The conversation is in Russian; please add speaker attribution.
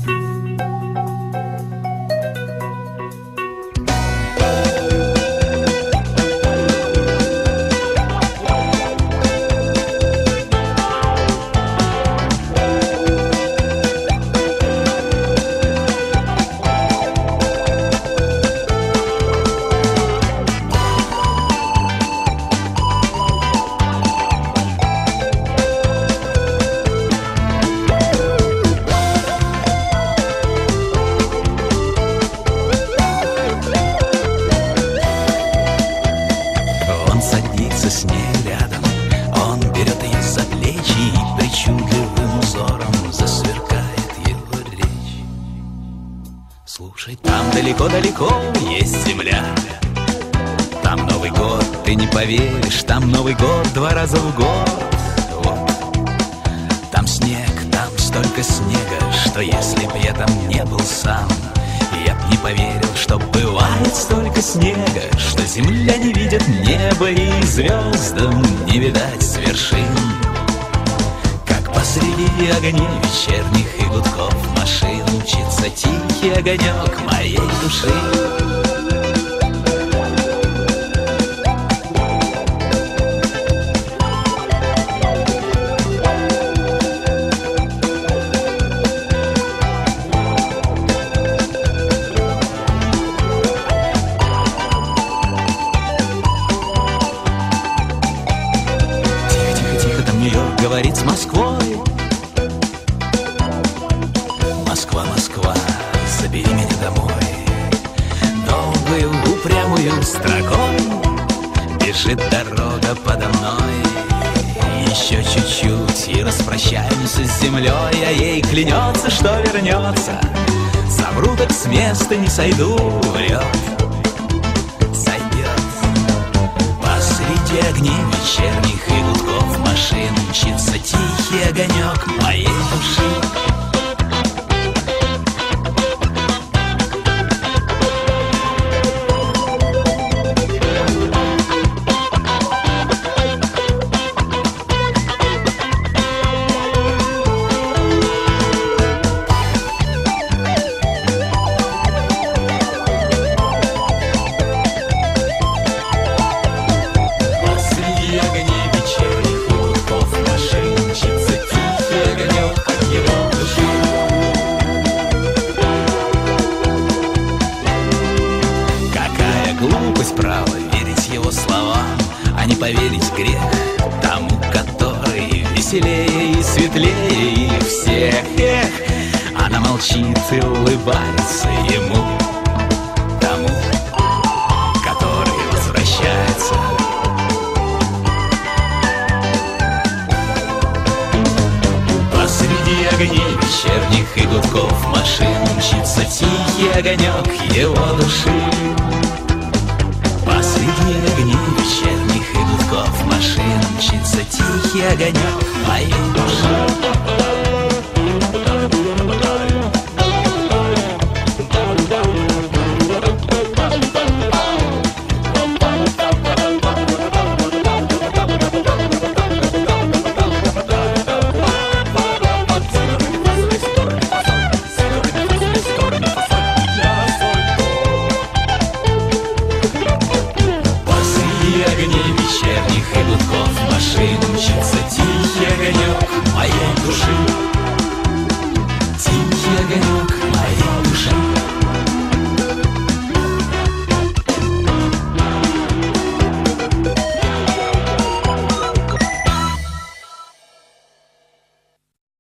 Speaker 1: С ней рядом, он берет ее за плечи, и причудливым узором засверкает его речь. Слушай, там далеко-далеко есть земля, там Новый год, ты не поверишь, там Новый год 2 раза в год. Вот. Там снег, там столько снега, что если б я там не был сам, я б не поверил, что бывает столько снега, что земля не видит небо и звездам не видать с вершин. Как посреди огней вечерних и гудков машин мчится тихий огонек моей души. Говорит с Москвой: Москва, Москва, забери меня домой. Долгую упрямую строкой бежит дорога подо мной. Еще чуть-чуть и распрощаемся с землей, а ей клянется, что вернется. Совру, так с места не сойду, врет, сойдет. Посреди огней вечерних и гудков машин мчится тихий огонек моей души. Глупость, право, верить его словам, а не поверить грех тому, который веселее и светлее всех. Эх, она молчит и улыбается ему, тому, который возвращается. Посреди огней вечерних и гудков машин мчится тихий огонек его души. Посреди огней вечерних и гудков машин мчится тихий огонек моей души.